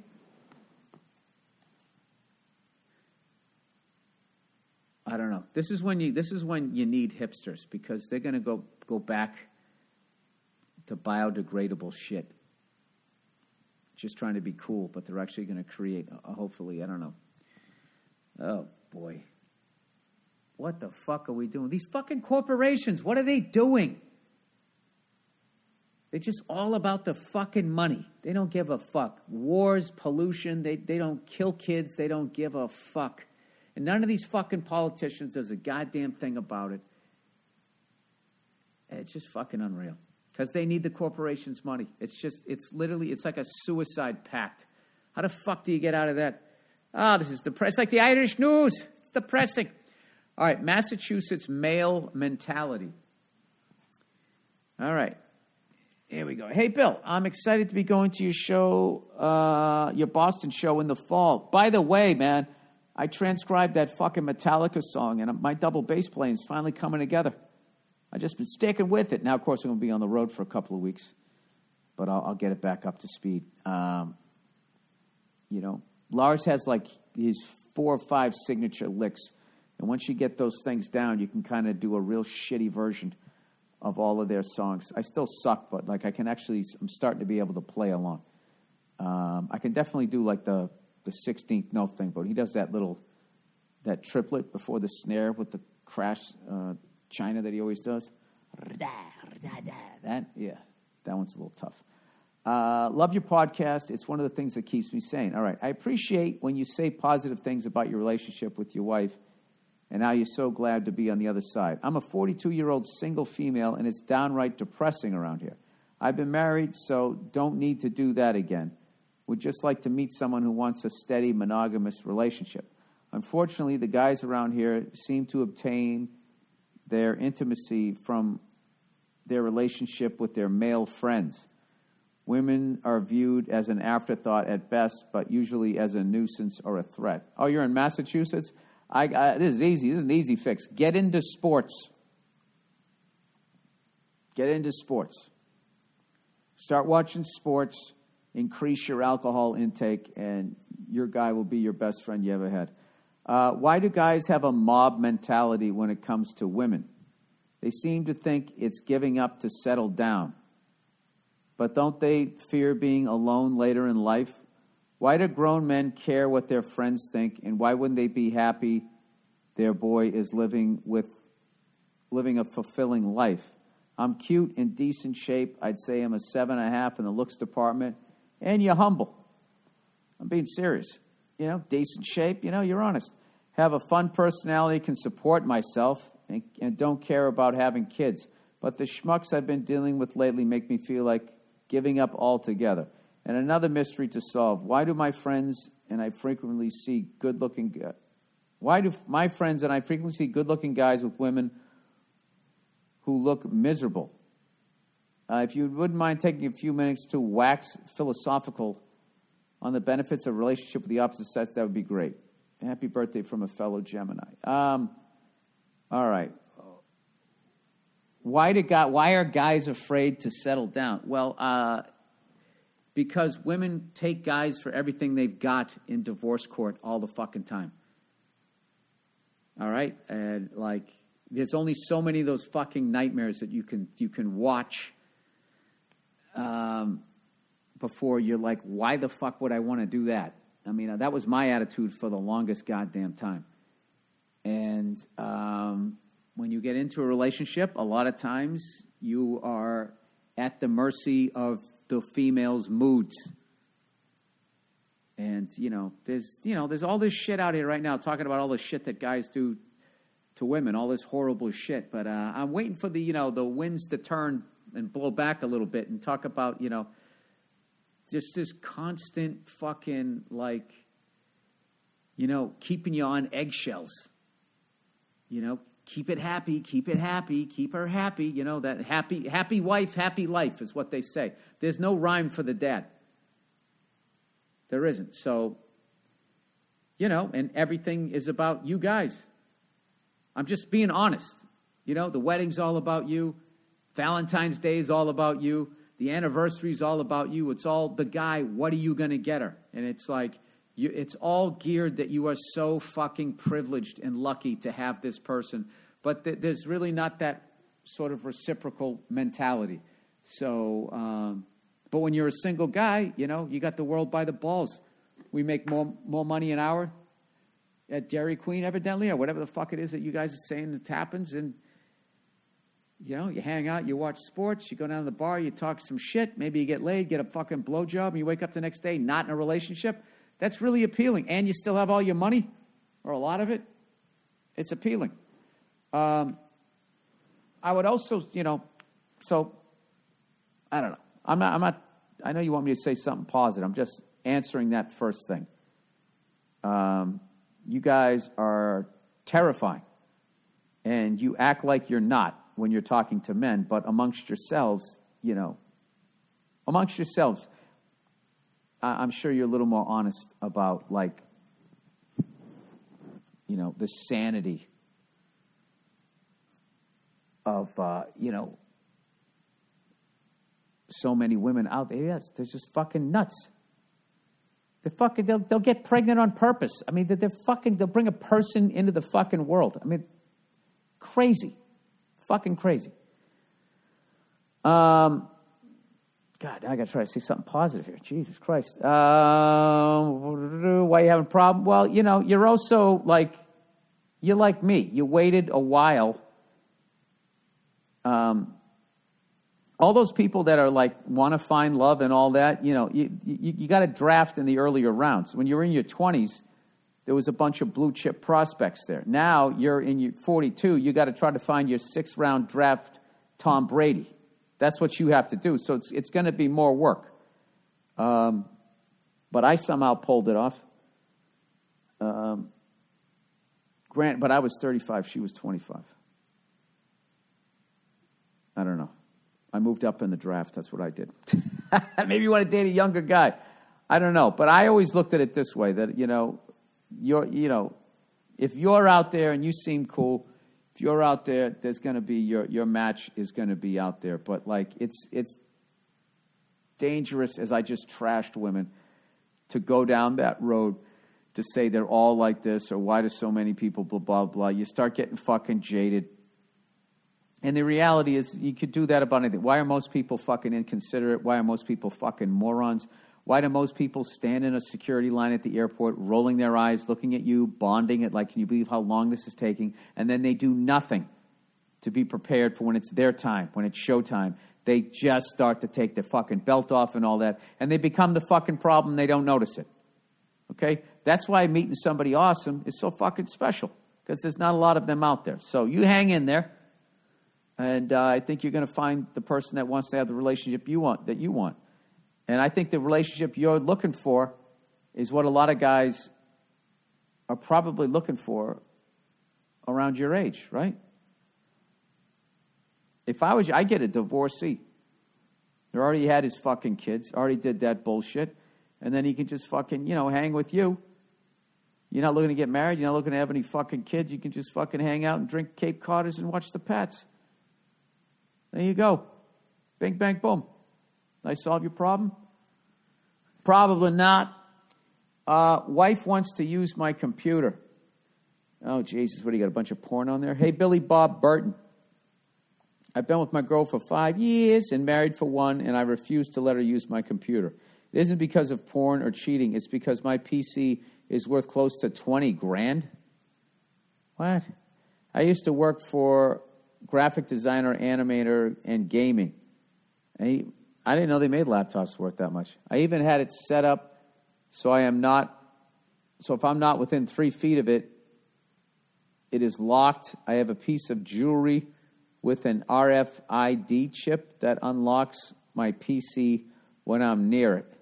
I don't know. This is when you need hipsters, because they're going to go back to biodegradable shit. Just trying to be cool, but they're actually going to create, hopefully, I don't know. Oh, boy. What the fuck are we doing? These fucking corporations, what are they doing? They're just all about the fucking money. They don't give a fuck. Wars, pollution, they don't kill kids. They don't give a fuck. And none of these fucking politicians does a goddamn thing about it. It's just fucking unreal. Because they need the corporation's money. It's like a suicide pact. How the fuck do you get out of that? Oh, this is depressing. It's like the Irish news. It's depressing. All right, Massachusetts male mentality. All right. Here we go. Hey, Bill, I'm excited to be going to your show, your Boston show in the fall. By the way, man, I transcribed that fucking Metallica song, and my double bass playing is finally coming together. I've just been sticking with it. Now, of course, I'm going to be on the road for a couple of weeks, but I'll get it back up to speed. Lars has like his 4 or 5 signature licks, and once you get those things down, you can kind of do a real shitty version of all of their songs. I still suck, but like I'm starting to be able to play along. I can definitely do like the 16th note thing, but he does that triplet before the snare with the crash China that he always does. That one's a little tough. Love your podcast. It's one of the things that keeps me sane. All right. I appreciate when you say positive things about your relationship with your wife and how you're so glad to be on the other side. I'm a 42-year-old single female, and it's downright depressing around here. I've been married, so don't need to do that again. Would just like to meet someone who wants a steady, monogamous relationship. Unfortunately, the guys around here seem to obtain their intimacy from their relationship with their male friends. Women are viewed as an afterthought at best, but usually as a nuisance or a threat. Oh, you're in Massachusetts? This is easy. This is an easy fix. Get into sports. Get into sports. Start watching sports. Increase your alcohol intake, and your guy will be your best friend you ever had. Why do guys have a mob mentality when it comes to women? They seem to think it's giving up to settle down. But don't they fear being alone later in life? Why do grown men care what their friends think, and why wouldn't they be happy their boy is living a fulfilling life? I'm cute, in decent shape. I'd say I'm a 7.5 in the looks department, and you're humble. I'm being serious. Decent shape, you're honest. Have a fun personality, can support myself, and don't care about having kids. But the schmucks I've been dealing with lately make me feel like giving up altogether. And another mystery to solve. Why do my friends and I frequently see good-looking guys with women who look miserable? If you wouldn't mind taking a few minutes to wax philosophical on the benefits of a relationship with the opposite sex, that would be great. Happy birthday from a fellow Gemini. All right. Why are guys afraid to settle down? Well, because women take guys for everything they've got in divorce court all the fucking time. All right? And there's only so many of those fucking nightmares that you can watch before you're like, why the fuck would I want to do that? I mean, that was my attitude for the longest goddamn time. And when you get into a relationship, a lot of times you are at the mercy of the female's moods. And, there's all this shit out here right now talking about all the shit that guys do to women, all this horrible shit. But I'm waiting for the winds to turn and blow back a little bit and talk about, just this constant fucking, keeping you on eggshells. Keep it happy, keep her happy. That happy wife, happy life is what they say. There's no rhyme for the dad. There isn't. So, and everything is about you guys. I'm just being honest. The wedding's all about you. Valentine's Day is all about you. The anniversary is all about you. It's all the guy. What are you going to get her? And it's like, it's all geared that you are so fucking privileged and lucky to have this person. But there's really not that sort of reciprocal mentality. So, but when you're a single guy, you got the world by the balls. We make more money an hour at Dairy Queen, evidently, or whatever the fuck it is that you guys are saying that happens. And, you hang out, you watch sports, you go down to the bar, you talk some shit. Maybe you get laid, get a fucking blowjob, and you wake up the next day not in a relationship. That's really appealing. And you still have all your money, or a lot of it. It's appealing. I would also, so, I don't know. I'm not, I know you want me to say something positive. I'm just answering that first thing. You guys are terrifying. and you act like you're not when you're talking to men, but amongst yourselves, I'm sure you're a little more honest about, like, the sanity of, so many women out there. Yes, they're just fucking nuts. They'll get pregnant on purpose. I mean, they'll bring a person into the fucking world. I mean, crazy. Fucking crazy. God, I got to try to say something positive here. Jesus Christ. Why you having a problem? Well, you're also you're like me. You waited a while. All those people that are want to find love and all that, you got to draft in the earlier rounds. When you were in your 20s, there was a bunch of blue chip prospects there. Now you're in your 42, you got to try to find your 6th round draft Tom Brady. That's what you have to do. So it's going to be more work. But I somehow pulled it off. But I was 35, she was 25. I don't know. I moved up in the draft. That's what I did. Maybe you want to date a younger guy. I don't know. But I always looked at it this way, that, if you're out there and you seem cool, if you're out there, there's going to be your match is going to be out there. But it's dangerous, as I just trashed women, to go down that road to say they're all like this, or why do so many people blah, blah, blah. You start getting fucking jaded. And the reality is, you could do that about anything. Why are most people fucking inconsiderate? Why are most people fucking morons? Why do most people stand in a security line at the airport, rolling their eyes, looking at you, bonding it, like, can you believe how long this is taking? And then they do nothing to be prepared for when it's their time, when it's showtime. They just start to take their fucking belt off and all that, and they become the fucking problem. They don't notice it. Okay? That's why meeting somebody awesome is so fucking special, because there's not a lot of them out there. So you hang in there. And I think you're going to find the person that wants to have the relationship you want. And I think the relationship you're looking for is what a lot of guys are probably looking for around your age, right? If I was you, I'd get a divorcee. He already had his fucking kids, already did that bullshit, and then he can just fucking, hang with you. You're not looking to get married. You're not looking to have any fucking kids. You can just fucking hang out and drink Cape Codders and watch the Pats. There you go. Bing, bang, boom. Did I solve your problem? Probably not. Wife wants to use my computer. Oh, Jesus, what do you got, a bunch of porn on there? Hey, Billy Bob Burton. I've been with my girl for 5 years and married for 1, and I refuse to let her use my computer. It isn't because of porn or cheating. It's because my PC is worth close to $20,000. What? I used to work for graphic designer, animator, and gaming. I didn't know they made laptops worth that much. I even had it set up so if I'm not within 3 feet of it, it is locked. I have a piece of jewelry with an RFID chip that unlocks my PC when I'm near it.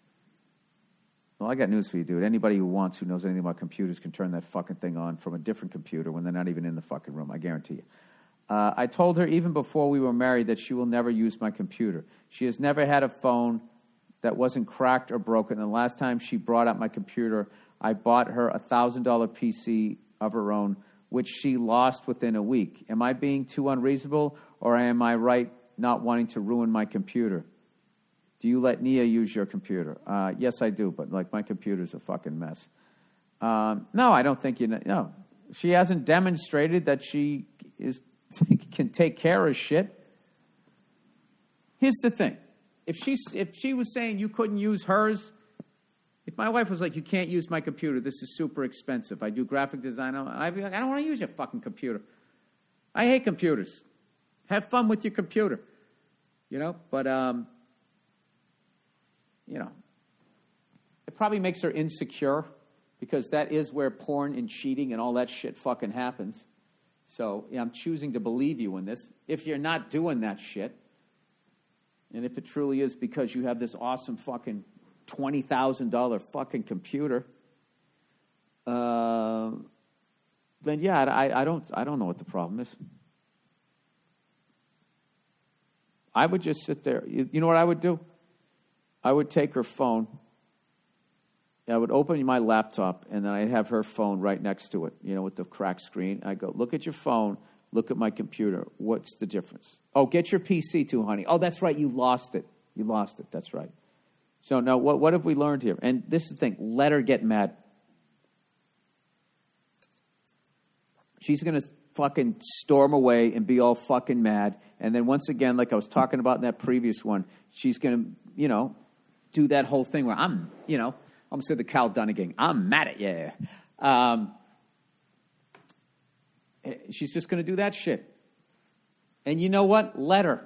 Well, I got news for you, dude. Anybody who knows anything about computers can turn that fucking thing on from a different computer when they're not even in the fucking room. I guarantee you. I told her even before we were married that she will never use my computer. She has never had a phone that wasn't cracked or broken. And the last time she brought up my computer, I bought her a $1,000 PC of her own, which she lost within a week. Am I being too unreasonable, or am I right not wanting to ruin my computer? Do you let Nia use your computer? Yes, I do, but my computer's a fucking mess. No, I don't think no. She hasn't demonstrated that she can take care of shit. Here's the thing. If she was saying you couldn't use hers, if my wife was like, you can't use my computer, this is super expensive. I do graphic design, I'd be like, I don't want to use your fucking computer. I hate computers. Have fun with your computer. But it probably makes her insecure, because that is where porn and cheating and all that shit fucking happens. So I'm choosing to believe you in this. If you're not doing that shit, and if it truly is because you have this awesome fucking $20,000 fucking computer, then yeah, I don't know what the problem is. I would just sit there. You know what I would do? I would take her phone. I would open my laptop, and then I'd have her phone right next to it, with the cracked screen. I go, look at your phone, look at my computer. What's the difference? Oh, get your PC too, honey. Oh, that's right, you lost it. You lost it, that's right. So now what have we learned here? And this is the thing, let her get mad. She's going to fucking storm away and be all fucking mad. And then once again, like I was talking about in that previous one, she's going to, do that whole thing where I'm going to say the Cal Dunnigan, I'm mad at you. She's just going to do that shit. And you know what? Let her.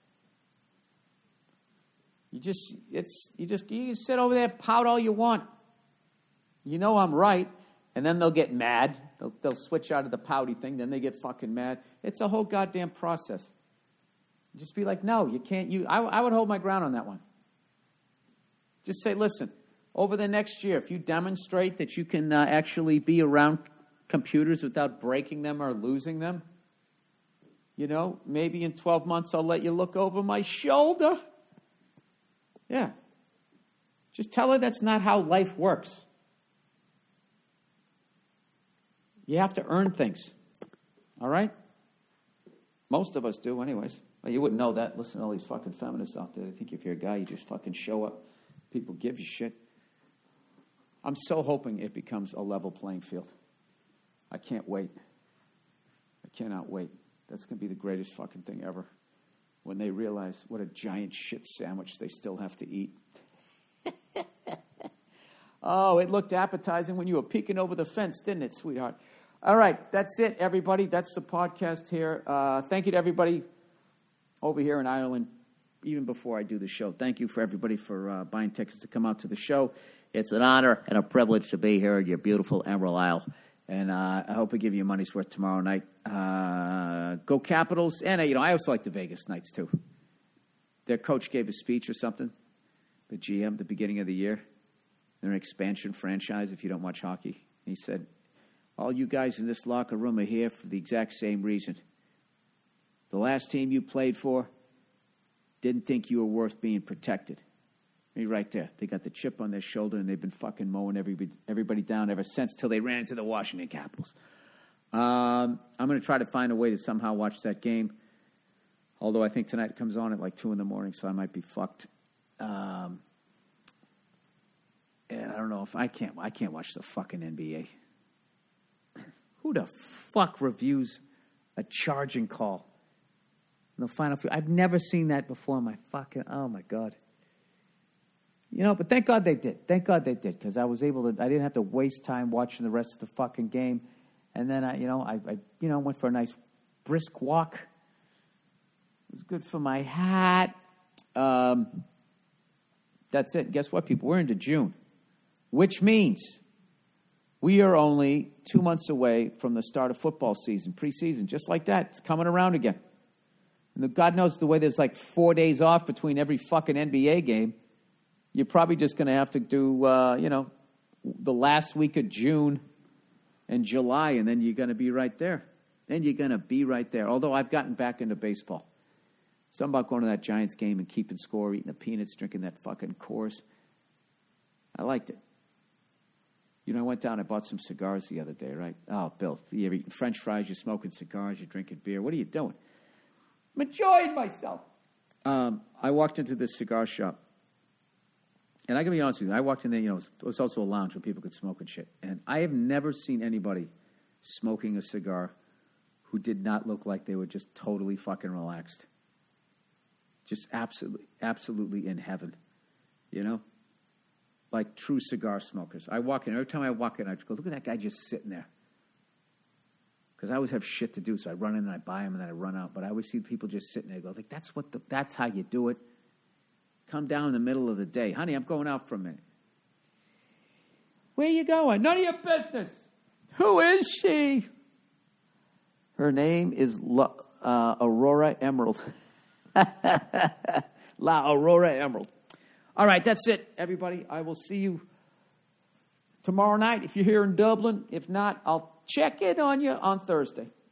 You sit over there, pout all you want. You know I'm right. And then they'll get mad. They'll switch out of the pouty thing. Then they get fucking mad. It's a whole goddamn process. Just be like, no, you can't. I would hold my ground on that one. Just say, listen, over the next year, if you demonstrate that you can actually be around computers without breaking them or losing them, maybe in 12 months I'll let you look over my shoulder. Yeah. Just tell her that's not how life works. You have to earn things. All right? Most of us do anyways. Well, you wouldn't know that. Listen to all these fucking feminists out there. They think if you're a guy, you just fucking show up. People give you shit. I'm so hoping it becomes a level playing field. I can't wait. I cannot wait. That's going to be the greatest fucking thing ever. When they realize what a giant shit sandwich they still have to eat. Oh, it looked appetizing when you were peeking over the fence, didn't it, sweetheart? All right, that's it, everybody. That's the podcast here. Thank you to everybody over here in Ireland, even before I do the show. Thank you for everybody for buying tickets to come out to the show. It's an honor and a privilege to be here in your beautiful Emerald Isle. And I hope we give you money's worth tomorrow night. Go Capitals. And, I also like the Vegas Knights, too. Their coach gave a speech or something, the GM, at the beginning of the year. They're an expansion franchise if you don't watch hockey. And he said, all you guys in this locker room are here for the exact same reason. The last team you played for didn't think you were worth being protected. Right there. They got the chip on their shoulder, and they've been fucking mowing everybody down ever since till they ran into the Washington Capitals. I'm going to try to find a way to somehow watch that game, although I think tonight it comes on at like 2 a.m, so I might be fucked. And I don't know if I can't watch the fucking NBA. Who the fuck reviews a charging call in the final few? I've never seen that before in my fucking, oh my God. But thank God they did. Thank God they did, because I didn't have to waste time watching the rest of the fucking game. And then I went for a nice brisk walk. It was good for my hat. That's it. Guess what, people? We're into June, which means we are only 2 months away from the start of football season, preseason, just like that. It's coming around again. And God knows the way there's like 4 days off between every fucking NBA game. You're probably just going to have to do, the last week of June and July, and then you're going to be right there. Although I've gotten back into baseball. Something about going to that Giants game and keeping score, eating the peanuts, drinking that fucking Coors. I liked it. I went down and bought some cigars the other day, right? Oh, Bill, you're eating French fries, you're smoking cigars, you're drinking beer. What are you doing? I'm enjoying myself. I walked into this cigar shop. And I can be honest with you, I walked in there, it was also a lounge where people could smoke and shit. And I have never seen anybody smoking a cigar who did not look like they were just totally fucking relaxed. Just absolutely in heaven, Like true cigar smokers. Every time I walk in, I just go, look at that guy just sitting there. Because I always have shit to do, so I run in and I buy them and then I run out. But I always see people just sitting there. I go, like, that's how you do it. Come down in the middle of the day. Honey, I'm going out for a minute. Where you going? None of your business. Who is she? Her name is Aurora Emerald. La Aurora Emerald. All right, that's it, everybody. I will see you tomorrow night if you're here in Dublin. If not, I'll check in on you on Thursday.